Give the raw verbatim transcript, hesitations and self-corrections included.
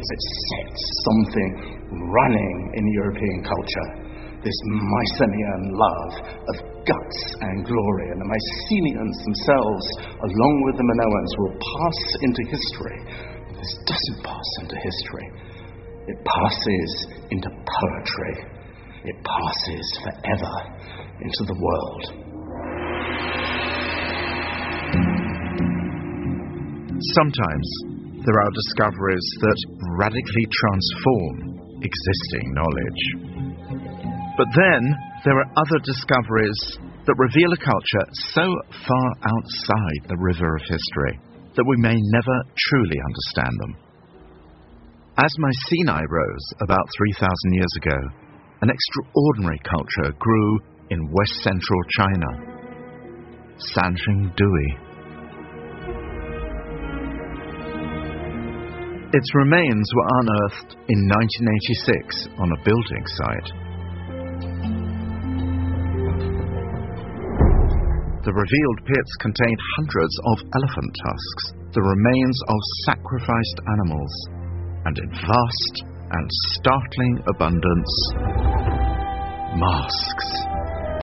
it sets something running in European culture. This Mycenaean love of guts and glory. And the Mycenaeans themselves, along with the Minoans, will pass into history. This doesn't pass into history. It passes into poetry. It passes forever into the world. Sometimes there are discoveries that radically transform existing knowledge. But then there are other discoveries that reveal a culture so far outside the river of history that we may never truly understand them. As Mycenae rose about three thousand years ago, an extraordinary culture grew in west-central China, Sanxingdui. Its remains were unearthed in nineteen eighty-six on a building site. The revealed pits contained hundreds of elephant tusks, the remains of sacrificed animals, and in vast and startling abundance, masks.